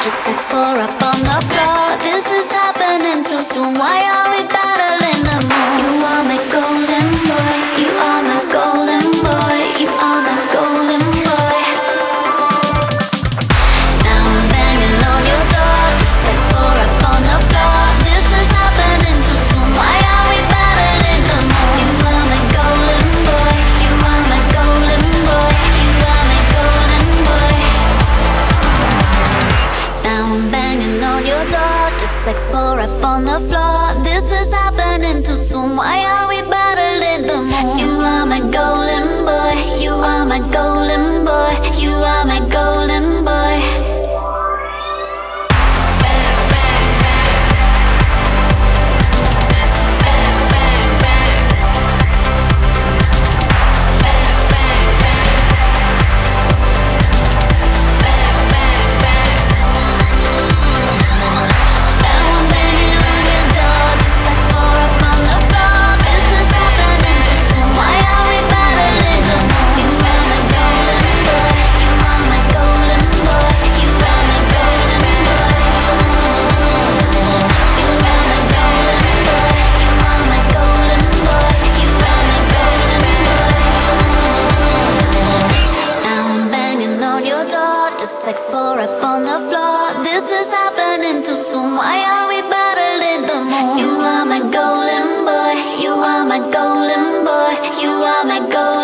just like four up on the floor. This is happening too soon. Why are we battling the moon? You are my golden boy. You are my golden boy. You are my golden boy. Now I'm banging on your door, just like four up on the floor. This is happening too soon. Why are we battling the moon? You are my golden boy. You are my golden boy. You are my golden boy. Now I'm banging on your door, just like four up on the floor. This is happening too soon. Why are we battling the moon? You are my golden boy. You are my golden boy. You are my golden boy. Like four up on the floor. This is happening too soon. Why are we battling the moon? You are my golden boy. You are my golden boy. You are my golden